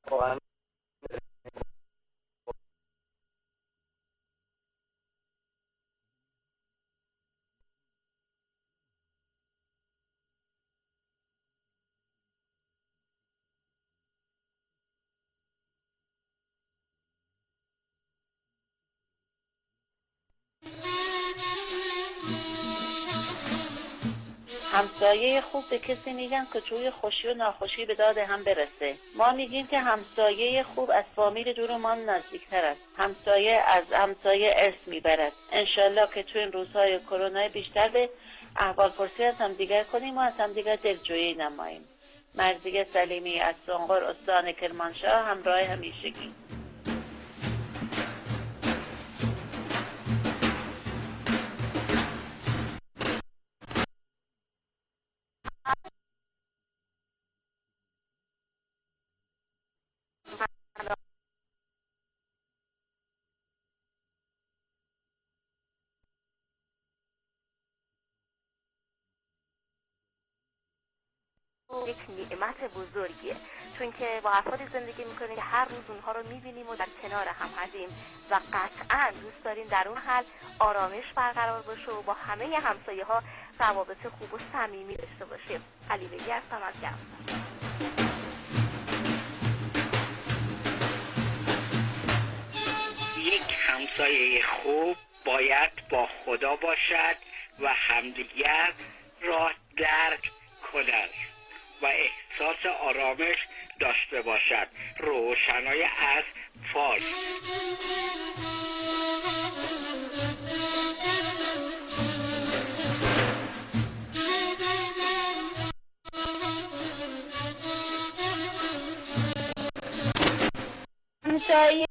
واقعا همسایه خوب به کسی میگن که توی خوشی و ناخوشی به داد هم برسه. ما میگیم که همسایه خوب از فامیل دورمان نزدیکتر است. همسایه از همسایه ارث میبرد. انشالله که توی این روزهای کرونا بیشتر به احوالپرسی از هم دیگر کنیم و از هم دیگر دلجویی نماییم. مرضیه سلیمی از سنقر استان کرمانشاه، همراه همیشگی. یک نعمت بزرگیه، چون که با افرادی زندگی میکنیم که هر روز اونها رو میبینیم و در کنار هم هستیم و قطعا دوست داریم در اون حال آرامش برقرار باشه و با همه همسایه ها روابط خوب و صمیمی داشته باشیم. علی بیگی هستم از گرم. یک همسایه خوب باید با خدا باشد و همدیگر را درک کند و احساس آرامش داشته باشد. روشنای از فارس. همسایه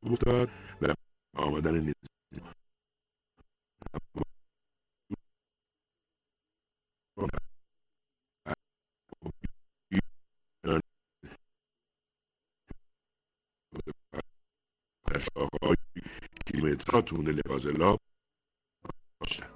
افتاد و آمدن نظام در شاخه‌های کیلومترها تونل فاضلاب داشتند.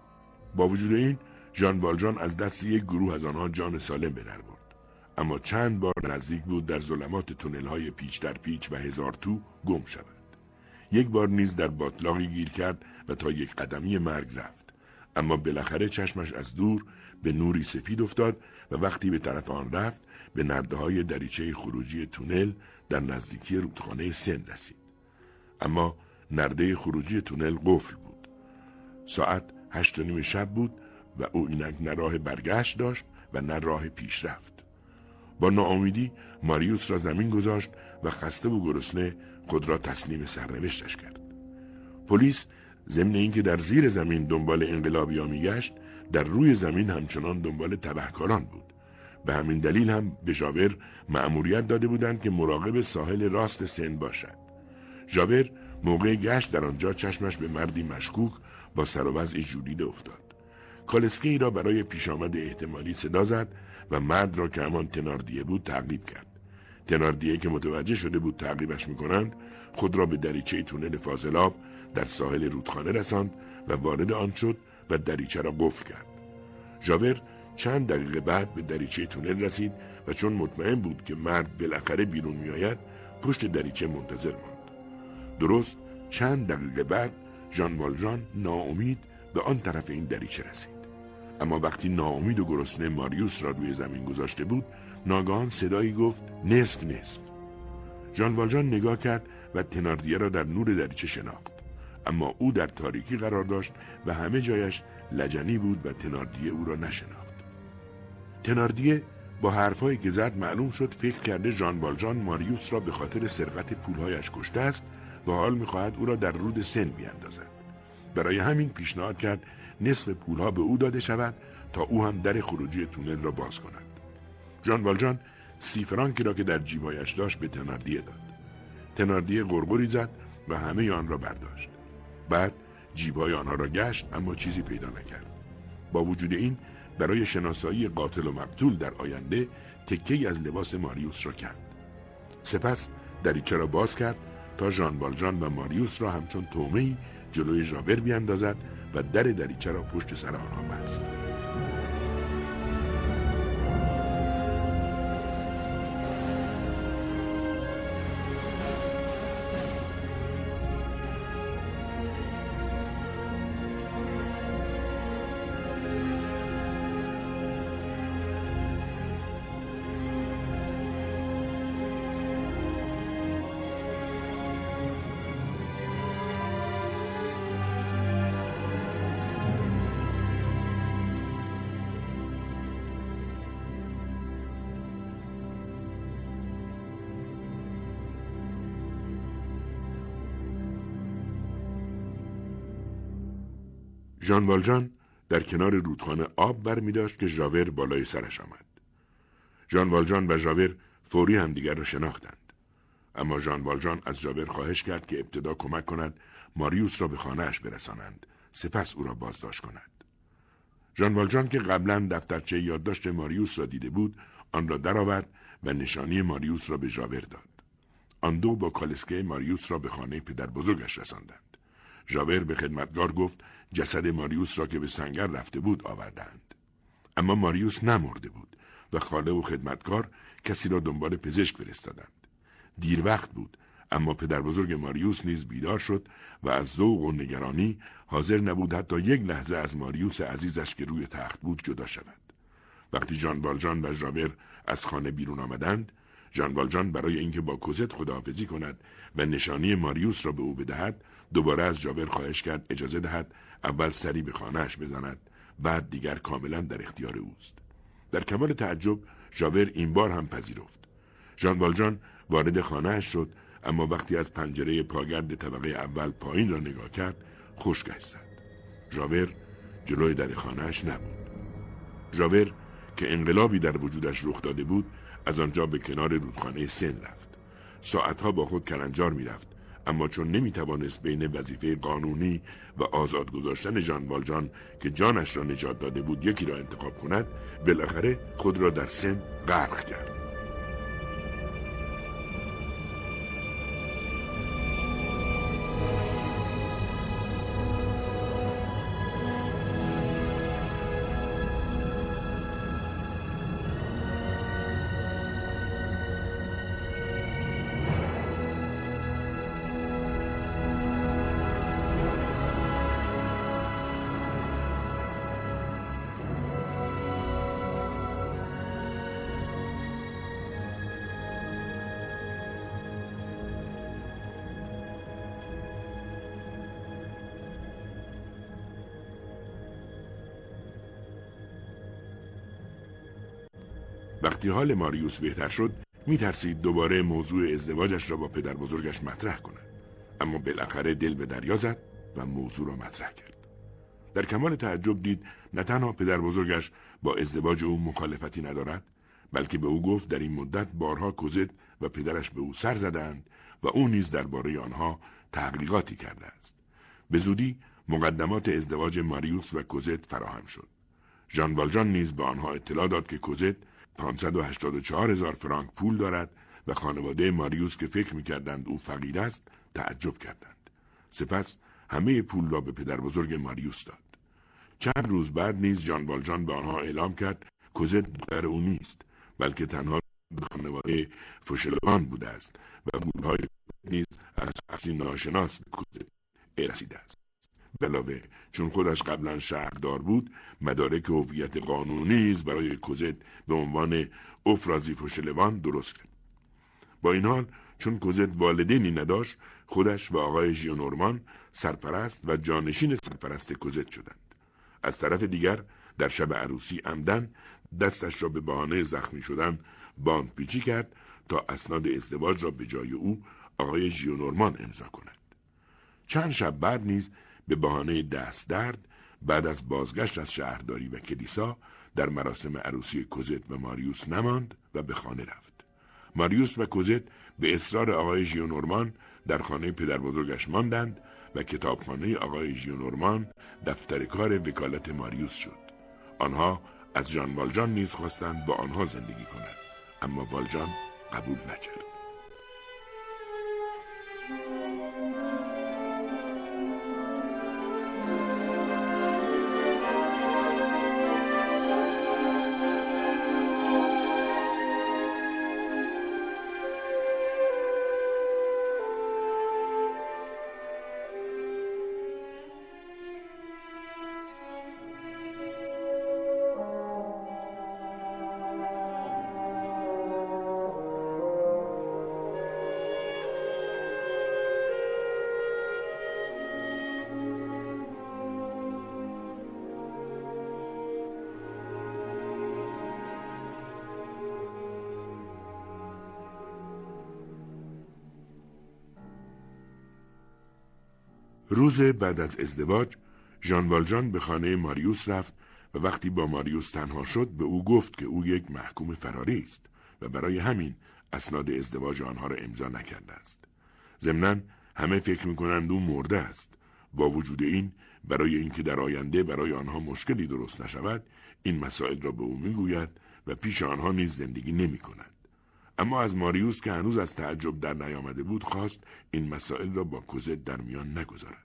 با وجود این ژان والژان از دست یک گروه از آنها جان سالم به در برد، اما چند بار نزدیک بود در ظلمات تونل‌های پیچ در پیچ و هزار تو گم شود. یک بار نیز در باتلاقی گیر کرد و تا یک قدمی مرگ رفت، اما بالاخره چشمش از دور به نوری سفید افتاد و وقتی به طرف آن رفت به نرده‌های دریچه خروجی تونل در نزدیکی رودخانه سن رسید. اما نرده خروجی تونل قفل بود. ساعت 8:30 شب بود و او اینک نه راه برگشت داشت و نه راه پیشرفت. با ناامیدی ماریوس را زمین گذاشت و خسته و گرسنه خود را تسلیم سرنوشتش کرد. پلیس ضمن اینکه در زیر زمین دنبال انقلابی‌ها میگشت، در روی زمین همچنان دنبال تبهکاران بود. به همین دلیل هم به ژاور مأموریت داده بودند که مراقب ساحل راست سن باشد. ژاور موقع گشت در آنجا چشمش به مردی مشکوک با سر و وضعی ژولیده افتاد. کالسکی را برای پیش آمد احتمالی صدا زد و مرد را که همان تناردیه بود تعقیب کرد. تناردیه که متوجه شده بود تعقیبش میکنند، خود را به دریچه تونل فاضلاب در ساحل رودخانه رساند و وارد آن شد و دریچه را قفل کرد. ژاور چند دقیقه بعد به دریچه تونل رسید و چون مطمئن بود که مرد بالاخره بیرون میآید، پشت دریچه منتظر ماند. درست چند دقیقه بعد ژان والژان ناامید به آن طرف این دریچه رسید. اما وقتی ناامید و گرسنه ماریوس را روی زمین گذاشته بود، ناگهان صدایی گفت نصف نصف. ژان والژان نگاه کرد و تناردیه را در نور دریچه شناخت، اما او در تاریکی قرار داشت و همه جایش لجنی بود و تناردیه او را نشناخت. تناردیه با حرفایی که زد معلوم شد فکر کرده ژان والژان ماریوس را به خاطر سرقت پولهایش کشته است و حال می‌خواهد او را در رود سن بیاندازد. برای همین پیشنهاد کرد نصف پولها به او داده شود تا او هم در خروجی تونل را باز کند. ژان والژان 30 فرانکی را که در جیبایش داشت به تناردیه داد. تناردیه غرغری زد و همه آن را برداشت. بعد جیبای آنها را گشت اما چیزی پیدا نکرد. با وجود این برای شناسایی قاتل و مقتول در آینده تکه‌ای از لباس ماریوس را کند. سپس دریچه را باز کرد تا ژان والژان و ماریوس را همچون طعمه‌ای جلوی ژاور بیاندازد و در دریچه را پشت سر آنها بست. ژان والژان در کنار رودخانه آب برمی داشت که ژاور بالای سرش آمد. ژان والژان و ژاور فوری همدیگر را شناختند. اما ژان والژان از ژاور خواهش کرد که ابتدا کمک کند ماریوس را به خانه‌اش برسانند، سپس او را بازداشت کند. ژان والژان که قبلا دفترچه یادداشت ماریوس را دیده بود، آن را درآورد و نشانی ماریوس را به ژاور داد. آن دو با کالسکه ماریوس را به خانه پدر بزرگش رساندند. ژاور به خدمتگار گفت جسد ماریوس را که به سنگر رفته بود آوردند. اما ماریوس نمرده بود و خاله و خدمتگار کسی را دنبال پزشک فرستادند. دیر وقت بود، اما پدر بزرگ ماریوس نیز بیدار شد و از ذوق و نگرانی حاضر نبود حتی یک لحظه از ماریوس عزیزش که روی تخت بود جدا شود. وقتی ژان والژان و ژاور از خانه بیرون آمدند، ژان والژان برای اینکه با کوزت خداحافظی کند و نشانی ماریوس را به او بدهد، دوباره از ژاور خواهش کرد اجازه دهد اول سری به خانه‌اش بزند، بعد دیگر کاملا در اختیار اوست. در کمال تعجب ژاور این بار هم پذیرفت. ژان والژان وارد خانه‌اش شد، اما وقتی از پنجره پاگرد طبقه اول پایین را نگاه کرد، خشکش زد. ژاور جلوی در خانه‌اش نبود. ژاور که انقلابی در وجودش رخ داده بود، از آنجا به کنار رودخانه سن رفت. ساعتها با خود کلنجار می‌رفت، اما چون نمیتوانست بین وظیفه قانونی و آزاد گذاشتن ژان والژان که جانش را نجات داده بود یکی را انتخاب کند، بالاخره خود را در سن غرق کرد. وقتی حال ماریوس بهتر شد، میترسید دوباره موضوع ازدواجش را با پدر بزرگش مطرح کند. اما بالاخره دل به دریا زد و موضوع را مطرح کرد. در کمال تعجب دید نه تنها پدر بزرگش با ازدواج او مخالفتی ندارد، بلکه به او گفت در این مدت بارها کوزت و پدرش به او سر زدند و او نیز درباره آنها تحقیقاتی کرده است. به زودی مقدمات ازدواج ماریوس و کوزت فراهم شد. ژان والژان نیز به آنها اطلاع داد که کوزت 584,000 فرانک پول دارد و خانواده ماریوس که فکر می‌کردند او فقیر است تعجب کردند. سپس همه پول را به پدر بزرگ ماریوس داد. چند روز بعد نیز ژان والژان به آنها اعلام کرد کوزت دختر او نیست، بلکه تنها به خانواده فوشلوان بوده است و پول‌های نیز از شخصی ناشناس به کوزت رسیده است. به علاوه چون خودش قبلا شهردار بود، مدارک هویت قانونی نیز برای کوزت به عنوان افرازی فوشلوان درست کرد. با این حال چون کوزت والدینی نداشت، خودش و آقای ژیونورمان سرپرست و جانشین سرپرست کوزت شدند. از طرف دیگر در شب عروسی عمدن دستش را به بهانه زخمی شدن باندپیچی کرد تا اسناد ازدواج را به جای او آقای ژیونورمان امضا کند. چند شب بعد نیز به بهانه دست درد بعد از بازگشت از شهرداری و کلیسا در مراسم عروسی کوزت و ماریوس نماند و به خانه رفت. ماریوس و کوزت به اصرار آقای ژیونورمان در خانه پدر بزرگش ماندند و کتابخانه آقای ژیونورمان دفتر کار وکالت ماریوس شد. آنها از ژان والژان نیز خواستند با آنها زندگی کند، اما والژان قبول نکرد. روز بعد از ازدواج ژان والژان به خانه ماریوس رفت و وقتی با ماریوس تنها شد به او گفت که او یک محکوم فراری است و برای همین اسناد ازدواج آنها را امضا نکرده است. ضمناً همه فکر می‌کنند او مرده است. با وجود این برای اینکه در آینده برای آنها مشکلی درست نشود این مسائل را به او میگوید و پیش آنها نیز زندگی نمی‌کند. اما از ماریوس که هنوز از تعجب در نیامده بود خواست این مسائل را با کوزت در میان نگذارد.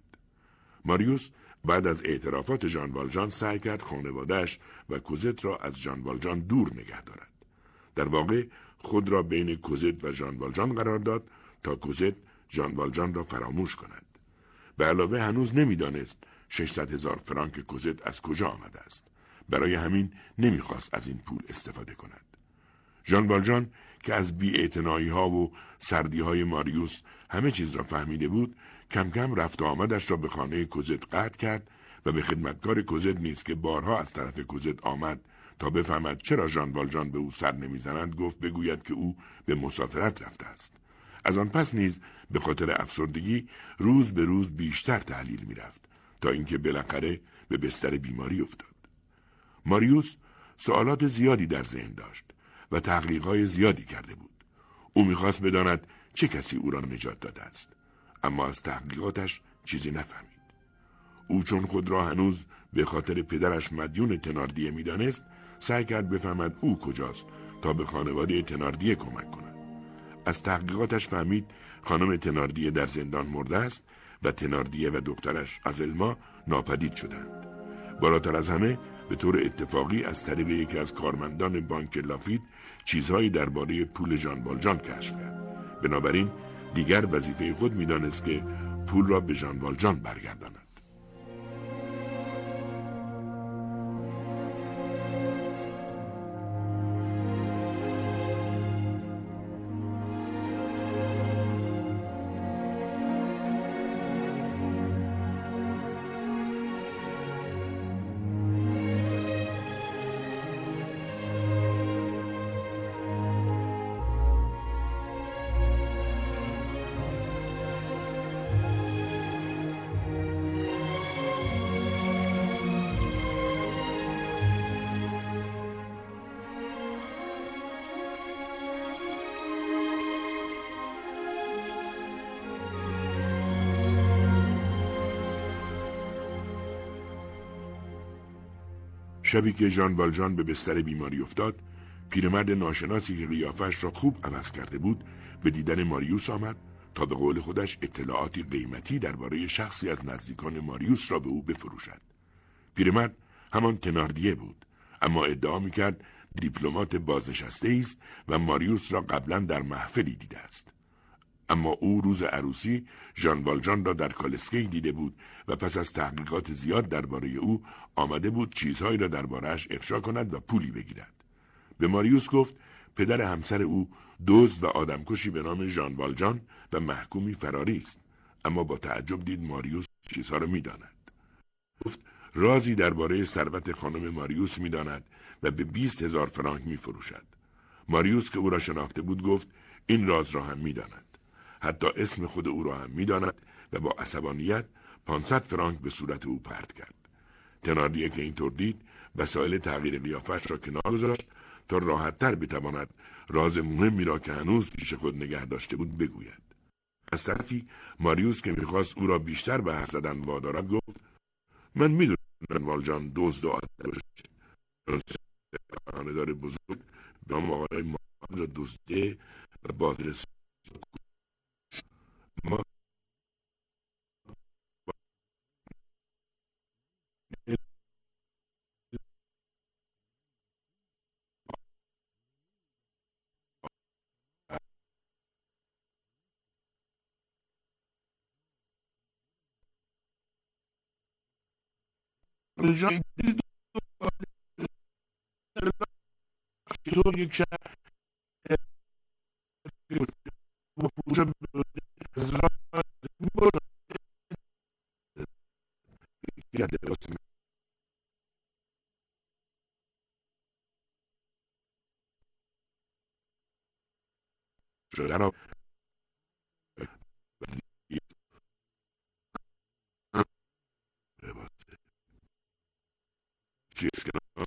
ماریوس بعد از اعترافات ژان والژان سعی کرد خانواده‌اش و کوزت را از ژان والژان دور نگه دارد. در واقع خود را بین کوزت و ژان والژان قرار داد تا کوزت ژان والژان را فراموش کند. به علاوه هنوز نمی‌دانست 600,000 فرانک کوزت از کجا آمده است. برای همین نمی‌خواست از این پول استفاده کند. ژان والژان که از بی‌اعتنایی‌ها و سردی‌های ماریوس همه چیز را فهمیده بود، کم کم رفت و آمدش را به خانه کوزت قطع کرد و به خدمتکار کوزت نیز که بارها از طرف کوزت آمد تا بفهمد چرا ژان والژان به او سر نمیزنند گفت بگوید که او به مسافرت رفته است. از آن پس نیز به خاطر افسردگی روز به روز بیشتر تحلیل می‌رفت تا اینکه بالاخره به بستر بیماری افتاد. ماریوس سوالات زیادی در ذهن داشت و تحقیقات زیادی کرده بود. او می‌خواست بداند چه کسی او را نجات داده است. اما از تحقیقاتش چیزی نفهمید. او چون خود را هنوز به خاطر پدرش مدیون تناردیه می‌دانست، سعی کرد بفهمد او کجاست تا به خانواده تناردیه کمک کند. از تحقیقاتش فهمید خانم تناردیه در زندان مرده است و تناردیه و دخترش ازلما ناپدید شدند. بالاتر از همه به طور اتفاقی از طریق یکی از کارمندان بانک لافیت چیزهایی درباره پول ژان والژان کشف کرد. بنابراین دیگر وظیفه خود می‌دانست که پول را به ژان والژان برگرداند. شبی که ژان والژان به بستر بیماری افتاد، پیرمرد ناشناسی که قیافه‌اش را خوب عوض کرده بود به دیدن ماریوس آمد تا به قول خودش اطلاعاتی قیمتی درباره شخصی از نزدیکان ماریوس را به او بفروشد. پیرمرد همان تناردیه بود، اما ادعا می‌کرد دیپلمات بازنشسته است و ماریوس را قبلا در محفلی دیده است. اما او روز عروسی ژان والژان را در کالسکی دیده بود و پس از تحقیقات زیاد درباره او آمده بود چیزهایی را درباره‌اش افشا کند و پولی بگیرد. به ماریوس گفت پدر همسر او دزد و آدمکشی به نام ژان والژان و محکومی فراری است، اما با تعجب دید ماریوس چیزها را می‌داند. گفت رازی درباره ثروت خانم ماریوس می‌داند و به 20,000 فرانک می‌فروشد. ماریوس که او را شناخته بود گفت این راز را هم می‌داند. حتی اسم خود او را هم می‌داند و با عصبانیت 500 فرانک به صورت او پرت کرد. تناردیه که اینطور دید وسایل تغییر قیافه‌اش را کنار گذاشت تا راحت‌تر بتواند راز مهمی را که هنوز پیش خود نگه داشته بود بگوید. از طرفی ماریوس که می‌خواست او را بیشتر به حرف زدن وادارد گفت من می‌دونم والژان دزد و آدمکش خانه‌دار بزرگ به نام آقای مارد را دزده و بازرس ما والژان چطور یک شهر با فروش از راه می‌برد یک لباس شده را لباس چیز که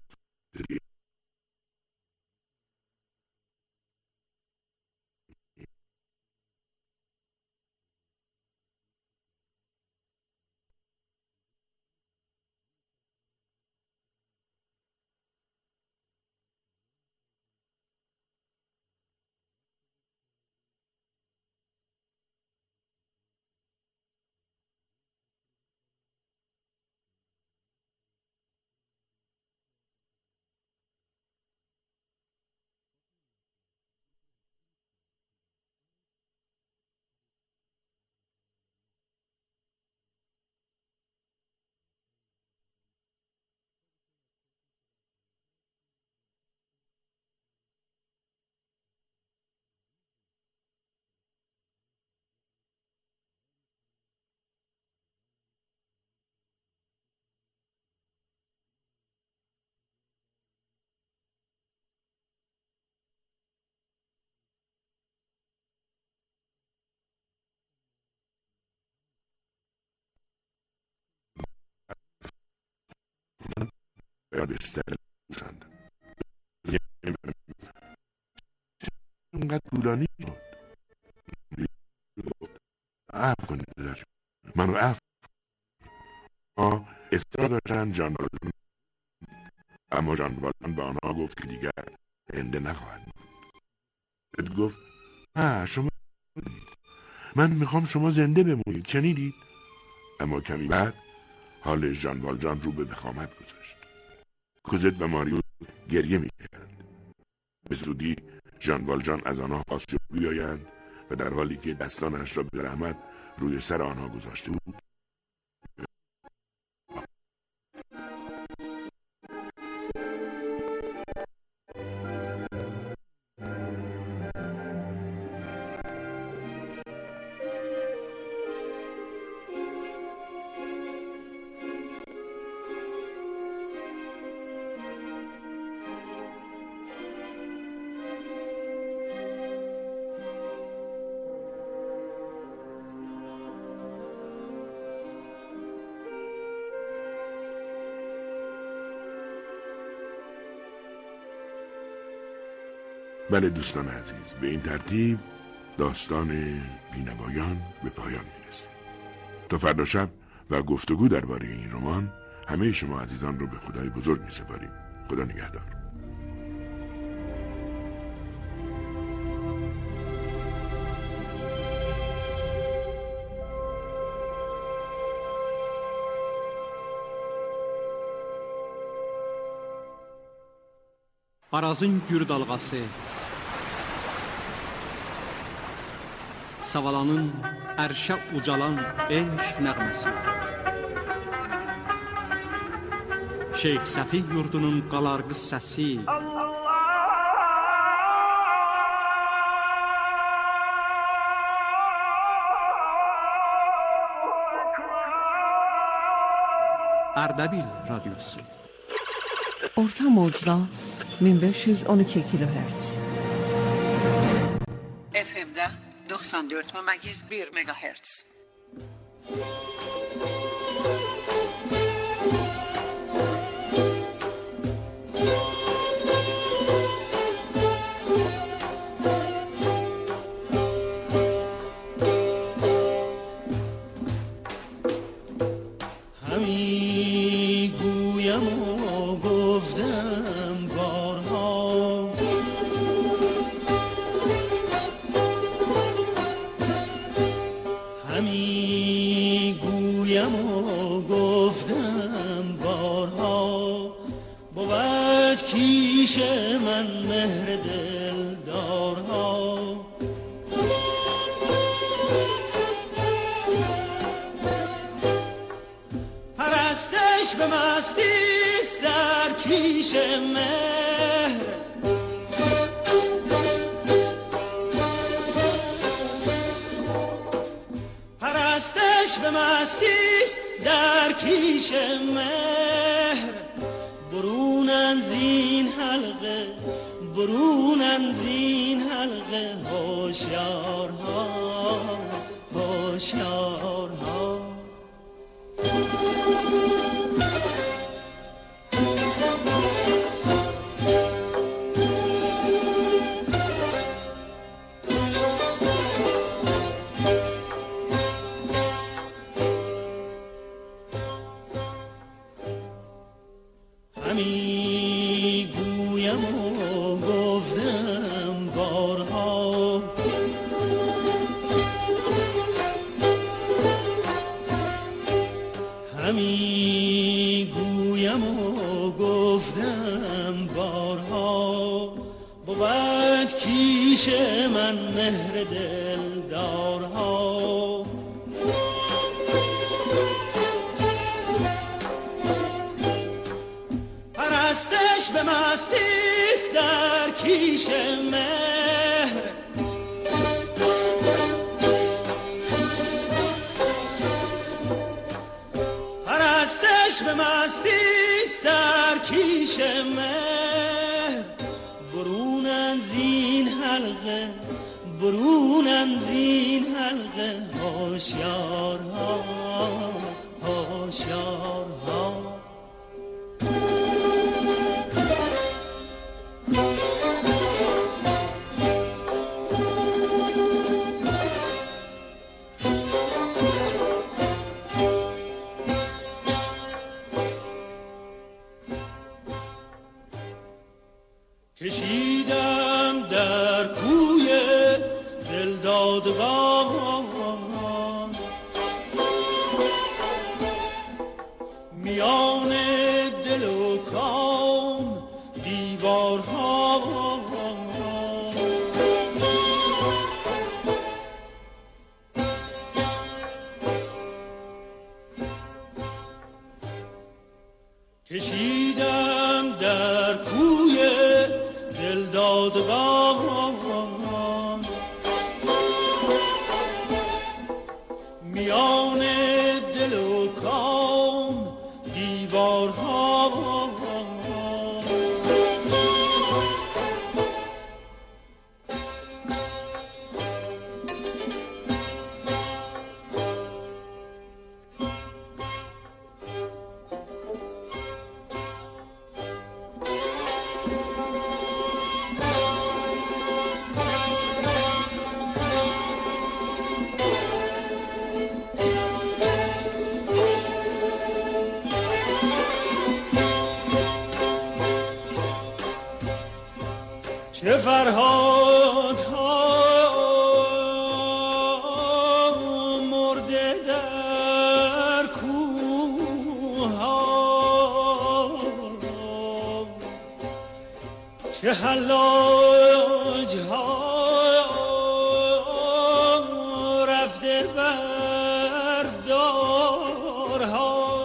باید استرل بسند اینقدر طولانی شد. عفو کنید اصرار داشتند جان والجان، اما جان والجان به آنها گفت که دیگر زنده نخواهد ماند. گفت نه، شما من میخوام شما زنده بمونید، شنیدید؟ اما کمی بعد حال جان والجان رو به وخامت گذاشت. کوزت و ماریو گریه میکردند. به زودی جان والجان از آنها خواست جلو بیایند و در حالی که دستانش را به رحمت روی سر آنها گذاشته بود بله دوستان عزیز، به این ترتیب داستان بینوایان به پایان میرسه. تا فردا شب و گفتگو درباره این رمان، همه شما عزیزان رو به خدای بزرگ میسپاریم. خدا نگهدار. Arazın gür dalğası, Savalanın ərşə ucalan eşq nəğməsi, Şeyx Səfi yurdunun qalarqı səsi, Ərdəbil radiosu. Orta mocda 1512 kilohertz. FM'de 94,1 megahertz. کشیدم در کوی دلدادگان، میان دل و کام دیوارها، کشیدم در کوی دلدادگان، میان دل و کام دیوارها، چه فرهادها مرده در کوه‌ها، چه حلاجها رفته بر دارها،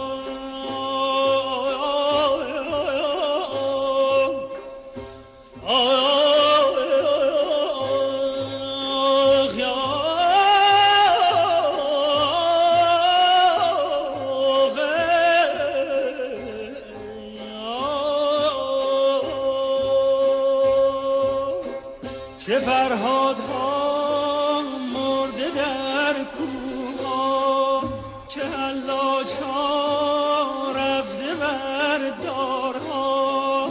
چه فرهادها مرده در کوها، چه حلاجها رفته بر دارها،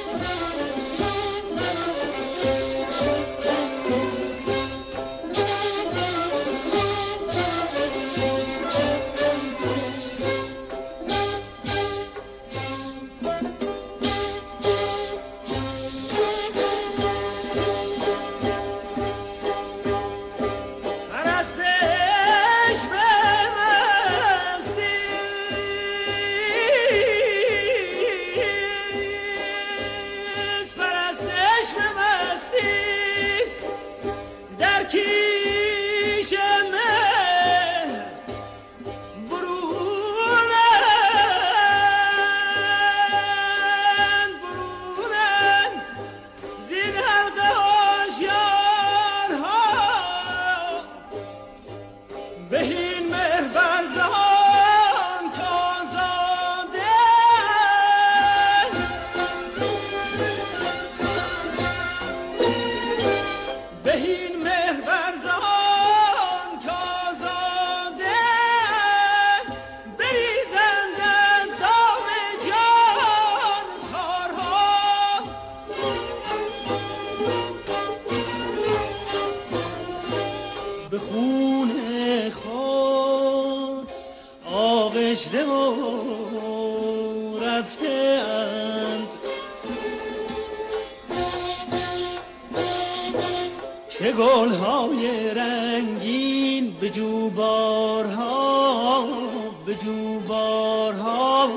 به خون خود آغشته و رفته اند، چه گلهای رنگین به جوبارها، به جوبارها،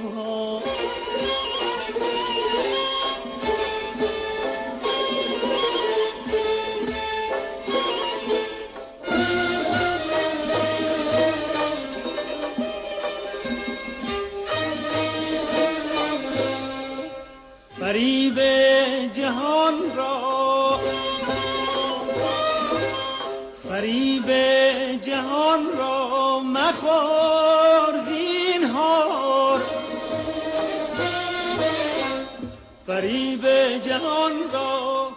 فریب جهان را، فریب جهان را مخور زینهار، فریب جهان را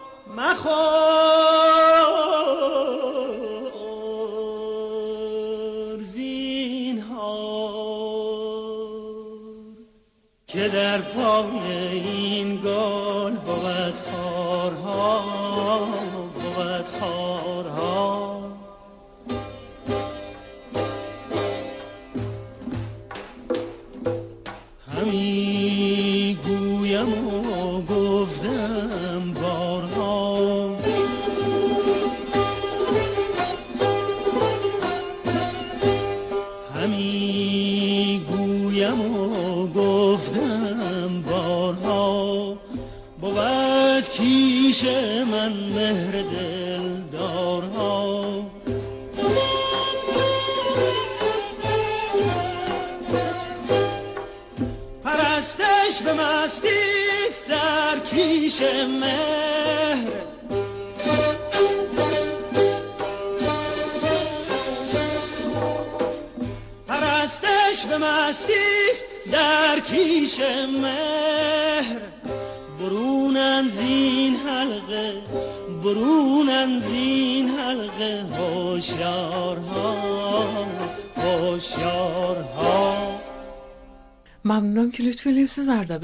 مخور زینهار، که در پای این گل بود خارها، بود خارها. همی گویم و گفتم کیش من مهر دلدارها. پرستش به مستیست در کیش مهر، پرستش به مستیست در کیش مهر. برونن زین حلقه، برونن زین حلقه هوشیارها، هوشیارها. ممنونم که لطفی لیپس زردابی